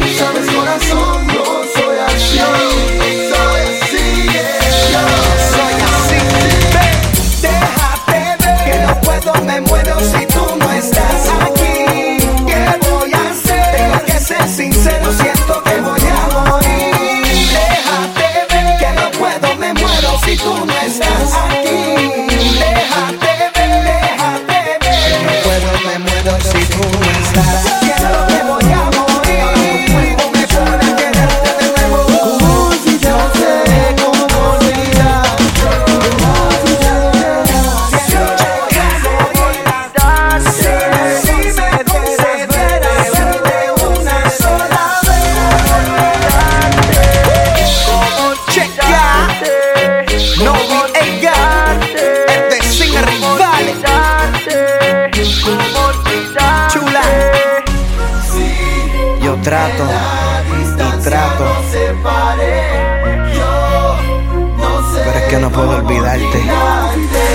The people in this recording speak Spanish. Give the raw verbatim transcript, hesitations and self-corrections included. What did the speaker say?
Sabes, corazón, no soy así. Soy así, yeah. Soy así. Déjate ver que no puedo, me muero si tú no estás aquí. ¿Qué voy a hacer? Tengo que ser sincero, siento que voy a morir. Déjate ver que no puedo, me muero si tú no estás aquí. Déjate ver, déjate ver. No puedo, me muero si tú no estás. Siento que voy a morir. Tu cuerpo me pone a quererte de nuevo. Como si yo sé cómo olvidar. Si me consideras de una sola vez. Checa, no vi ella, es de Sin Rivales. Chula, yo trato y trato, Yo no sé pero es que no puedo olvidarte. olvidarte.